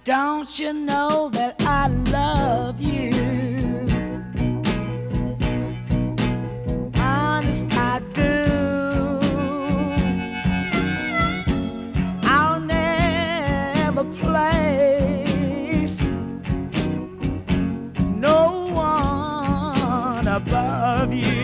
Don't you know that I love you? Honest, I do. I'll never place no one above you.